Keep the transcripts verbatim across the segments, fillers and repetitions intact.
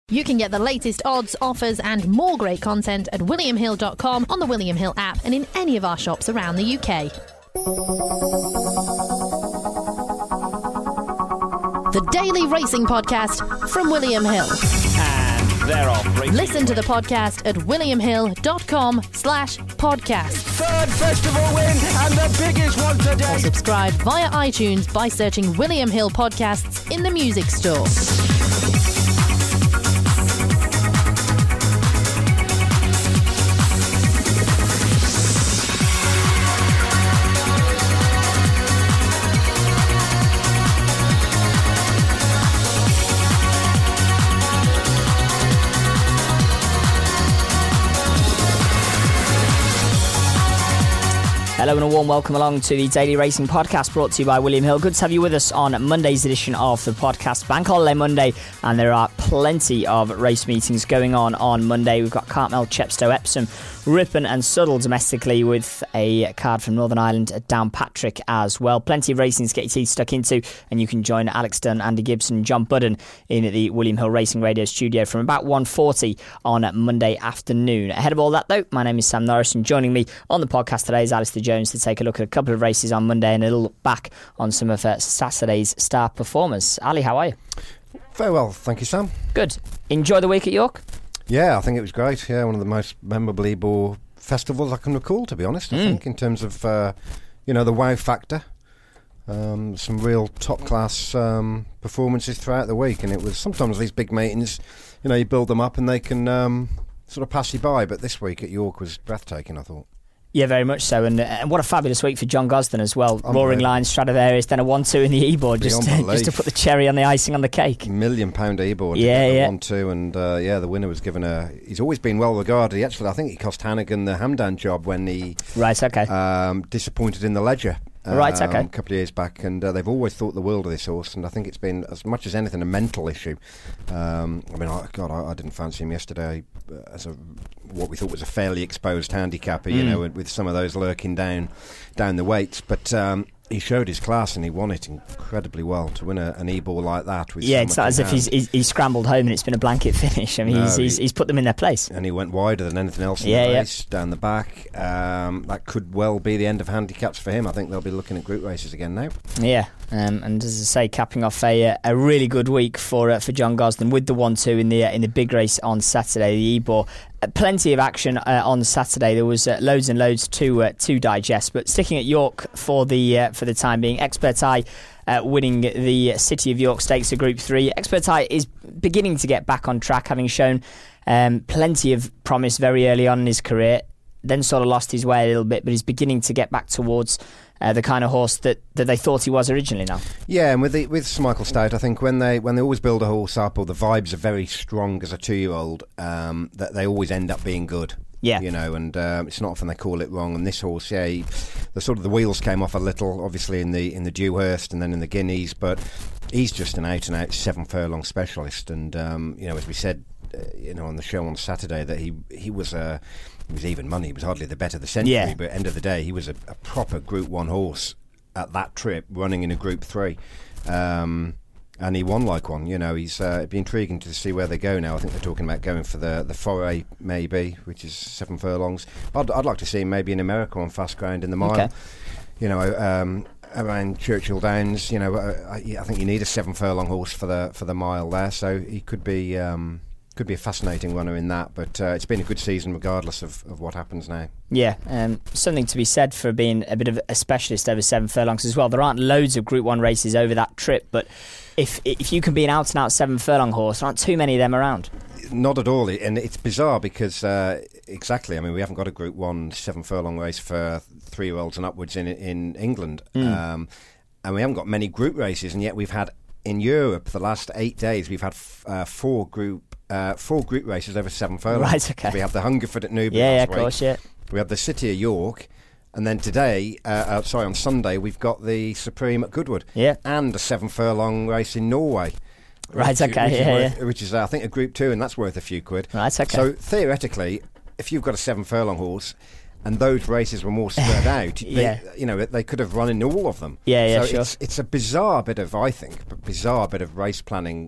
You can get the latest odds, offers and more great content at william hill dot com, on the William Hill app and in any of our shops around the U K. The Daily Racing Podcast from William Hill. And they're off. Racing Listen to the podcast at william hill dot com slash podcast. Third festival win and the biggest one today. Or subscribe via iTunes by searching William Hill Podcasts in the music store. Hello and a warm welcome along to the Daily Racing Podcast, brought to you by William Hill. Good to have you with us on Monday's edition of the podcast. Bank Holiday Monday, and there are plenty of race meetings going on on Monday. We've got Cartmel, Chepstow, Epsom, Ripon and Suddle domestically, with a card from Northern Ireland at Downpatrick as well. Plenty of racing to get your teeth stuck into, and you can join Alex Dunn, Andy Gibson and John Budden in the William Hill Racing Radio studio from about one forty on Monday afternoon. Ahead of all that though, my name is Sam Norris, and joining me on the podcast today is Alistair Jones to take a look at a couple of races on Monday and a little look back on some of uh, Saturday's star performers. Ali, how are you? Very well, thank you, Sam. Good. Enjoy the week at York? Yeah, I think it was great. Yeah, one of the most memorable Ebor festivals I can recall, to be honest. I Mm. think in terms of, uh, you know, the wow factor. Um, some real top-class um, performances throughout the week. And it was sometimes these big meetings, you know, you build them up and they can um, sort of pass you by. But this week at York was breathtaking, I thought. Yeah, very much so, and, uh, and what a fabulous week for John Gosden as well. Roaring Lions, Stradivarius, then a one two in the Ebor, just to, just to put the cherry on the icing on the cake. Million pound Ebor, yeah, yeah, one two, and uh, yeah, the winner was given a. He's always been well regarded. He actually, I think he cost Hannigan the Hamdan job when he right, okay, um, disappointed in the Ledger. Um, right, okay. A couple of years back, and uh, they've always thought the world of this horse, and I think it's been, as much as anything, a mental issue. Um, I mean, I, God, I, I didn't fancy him yesterday uh, as a what we thought was a fairly exposed handicapper, you Mm. know, with, with some of those lurking down down the weights, but. Um, He showed his class and he won it incredibly well to win a, an Ebor like that. With yeah, so it's much not in as if hand. he's, he's he's scrambled home and it's been a blanket finish. I mean, No, he's, he's he- he's put them in their place. And he went wider than anything else in Yeah, the yeah. race, down the back. Um, that could well be the end of handicaps for him. I think they'll be looking at group races again now. Yeah, um, and as I say, capping off a a really good week for uh, for John Gosden with the one two in the uh, in the big race on Saturday, the Ebor. Uh, plenty of action uh, on Saturday. There was uh, loads and loads to uh, to digest. But sticking at York for the uh, for the time being, Expert Eye uh, winning the City of York Stakes of Group Three. Expert Eye is beginning to get back on track, having shown um, plenty of promise very early on in his career. Then sort of lost his way a little bit, but he's beginning to get back towards uh, the kind of horse that, that they thought he was originally now. Yeah, and with the, with Sir Michael Stout, I think when they when they always build a horse up, or the vibes are very strong as a two-year-old, um, that they always end up being good. Yeah, you know, and um, it's not often they call it wrong. And this horse, yeah, he, the sort of the wheels came off a little, obviously in the in the Dewhurst and then in the Guineas, but he's just an out and out seven furlong specialist. And um, you know, as we said, uh, you know, on the show on Saturday, that he he was a he was even money. He was hardly the bet of the century, Yeah. but at the end of the day, he was a, a proper Group One horse at that trip, running in a Group Three. Um, And he won like one. You know, he's uh, it'd be intriguing to see where they go now. I think they're talking about going for the the foray, maybe, which is seven furlongs. I'd I'd like to see him maybe in America on fast ground in the mile. Okay. You know, um, around Churchill Downs. You know, I, I think you need a seven furlong horse for the for the mile there. So he could be um, could be a fascinating runner in that. But uh, it's been a good season regardless of, of what happens now. Yeah, um, something to be said for being a bit of a specialist over seven furlongs as well. There aren't loads of Group One races over that trip, but if if you can be an out and out seven furlong horse, there aren't too many of them around. Not at all, and it's bizarre because uh, exactly. I mean, we haven't got a Group One seven furlong race for three-year-olds and upwards in in England, Mm. um, and we haven't got many group races, and yet we've had in Europe the last eight days we've had f- uh, four group uh, four group races over seven furlongs. Right, okay. So we have the Hungerford at Newbury. Yeah, yeah, last of week. course, yeah. We have the City of York. And then today, uh, uh, sorry, on Sunday, we've got the Supreme at Goodwood. Yeah. And a seven furlong race in Norway. Right, which, okay, which is yeah, worth, yeah. Which is, uh, I think, a Group Two, and that's worth a few quid. Right, okay. So theoretically, if you've got a seven furlong horse, and those races were more spread out, Yeah. they, you know, they could have run in all of them. Yeah, yeah, so sure. It's, it's a bizarre bit of, I think, a bizarre bit of race planning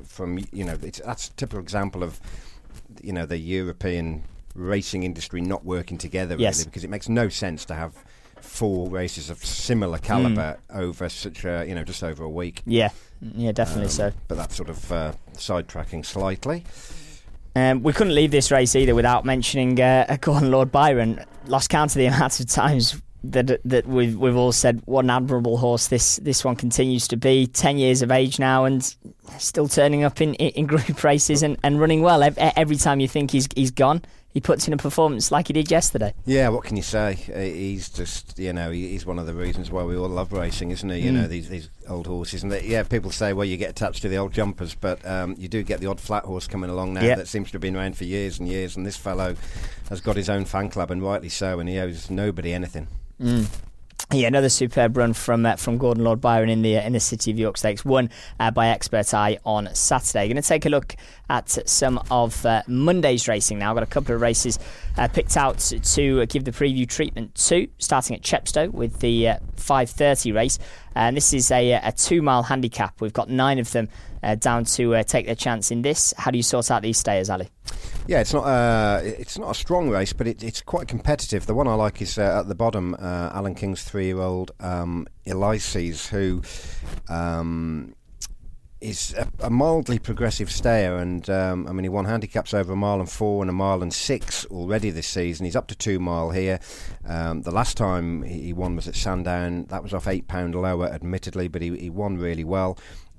from you know, it's that's a typical example of you know the European racing industry not working together yes. really, because it makes no sense to have four races of similar calibre mm. over such a you know just over a week. Yeah, yeah, definitely um, so. But that's sort of uh, sidetracking slightly. Um, we couldn't leave this race either without mentioning uh, Gordon Lord Byron. Lost count of the amount of times that that we've we've all said what an admirable horse this this one continues to be. Ten years of age now and still turning up in, in group races and, and running well. Every time you think he's he's gone, he puts in a performance like he did yesterday. Yeah, what can you say? He's just, you know, he's one of the reasons why we all love racing, isn't he? You mm. know, these these old horses. And they, yeah, people say, well, you get attached to the old jumpers, but um, you do get the odd flat horse coming along now yep. that seems to have been around for years and years. And this fellow has got his own fan club, and rightly so, and he owes nobody anything. Mm. Yeah, another superb run from uh, from Gordon Lord Byron in the uh, in the City of York Stakes, won uh, by Expert Eye on Saturday. Going to take a look at some of uh, Monday's racing now. I've got a couple of races uh, picked out to give the preview treatment to, starting at Chepstow with the uh, five thirty race. And this is a, a two-mile handicap. We've got nine of them uh, down to uh, take their chance in this. How do you sort out these stayers, Ali? Yeah, it's not a, it's not a strong race, but it, it's quite competitive. The one I like is uh, at the bottom, uh, Alan King's three-year-old um, Elyses, who um, is a, a mildly progressive stayer. And um, I mean, he won handicaps over a mile and four and a mile and six already this season. He's up to two mile here. Um, the last time he won was at Sandown. That was off eight pound lower, admittedly, but he, he won really well.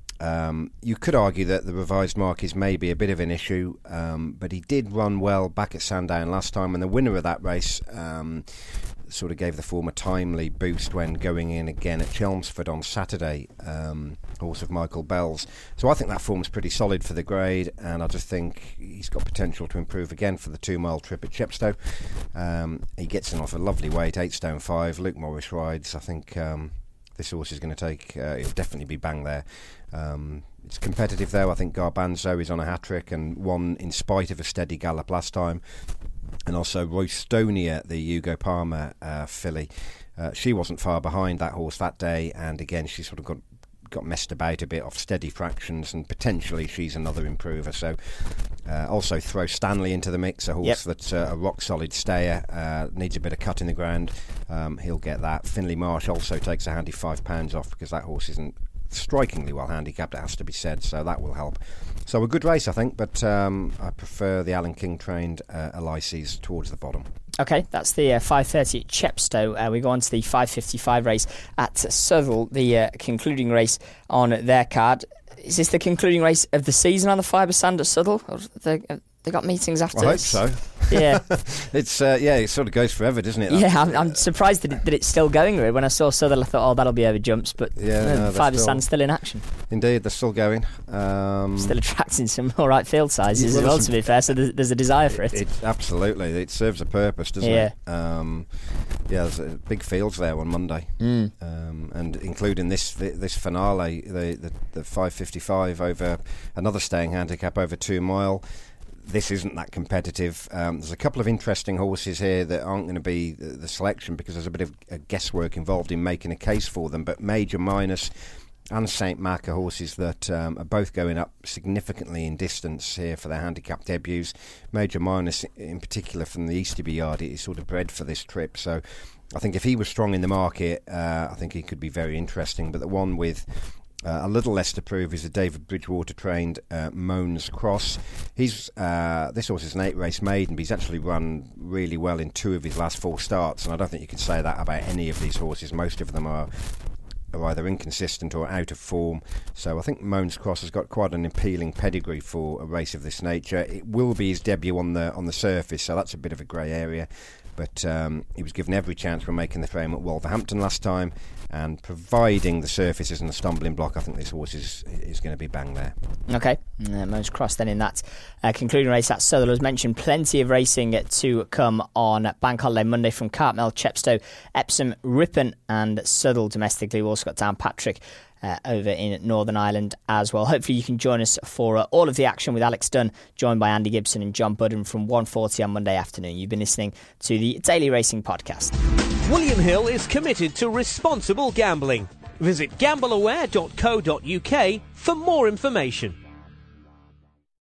Um, you could argue that the revised mark is maybe a bit of an issue, um, but he did run well back at Sandown last time, and the winner of that race um, sort of gave the form a timely boost when going in again at Chelmsford on Saturday, um, horse of Michael Bell's. So I think that form's pretty solid for the grade, and I just think he's got potential to improve again for the two-mile trip at Chepstow. Um, he gets in off a lovely weight, eight stone five. Luke Morris rides. I think um, this horse is going to take, uh, it'll definitely be bang there. Um, it's competitive though. I think Garbanzo is on a hat-trick and won in spite of a steady gallop last time. And also Roystonia, the Hugo Palmer uh, filly, uh, she wasn't far behind that horse that day, and again she sort of got got messed about a bit off steady fractions, and potentially she's another improver. So uh, also throw Stanley into the mix, a horse yep. that's uh, a rock solid stayer, uh, needs a bit of cut in the ground. Um, he'll get that. Finley Marsh also takes a handy five pounds off because that horse isn't strikingly well handicapped, it has to be said, so that will help. So a good race, I think, but um, I prefer the Alan King trained uh, Elyses towards the bottom. Okay, that's the uh, five thirty at Chepstow. Uh, we go on to the five fifty-five race at Southwell, the uh, concluding race on their card. Is this the concluding race of the season on the Fibre Sand at Southwell? Or they, uh, they got meetings after I hope this? so. Yeah. it's uh, yeah, it sort of goes forever, doesn't it? Yeah, I'm, I'm surprised that, it, that it's still going. Really. When I saw Southwell, I thought, oh, that'll be over jumps, but yeah, uh, no, Fibre Sand's still in action. Indeed, they're still going. Um, still attracting some all right field sizes as well, to be fair, so there's, there's a desire for it. it, it absolutely, it serves a purpose, doesn't yeah. it? Um, yeah, there's a big fields there on Monday, mm. um, and including this this finale, the, the, the five fifty-five over another staying handicap over two mile. This isn't that competitive. Um, there's a couple of interesting horses here that aren't going to be the, the selection because there's a bit of uh, guesswork involved in making a case for them. But Major Minus and Saint Mac are horses that um, are both going up significantly in distance here for their handicap debuts. Major Minus, in particular, from the Easterby yard, is sort of bred for this trip. So I think if he was strong in the market, uh, I think he could be very interesting. But the one with Uh, a little less to prove is the David Bridgewater trained uh, Moans Cross. He's uh, this horse is an eight race maiden, but he's actually run really well in two of his last four starts, and I don't think you can say that about any of these horses. Most of them are are either inconsistent or out of form. So I think Moans Cross has got quite an appealing pedigree for a race of this nature. It will be his debut on the on the surface, so that's a bit of a grey area. But um, he was given every chance for making the frame at Wolverhampton last time, and providing the surface isn't a stumbling block, I think this horse is is going to be bang there. Okay, uh, Moans Cross then in that uh, concluding race at Southwell. As mentioned, plenty of racing to come on Bank Holiday Monday from Cartmel, Chepstow, Epsom, Ripon and Southwell domestically. We've also got Downpatrick Uh, over in Northern Ireland as well. Hopefully you can join us for uh, all of the action with Alex Dunn, joined by Andy Gibson and John Budden from one forty on Monday afternoon. You've been listening to the Daily Racing Podcast. William Hill is committed to responsible gambling. Visit gambleaware dot co dot uk for more information.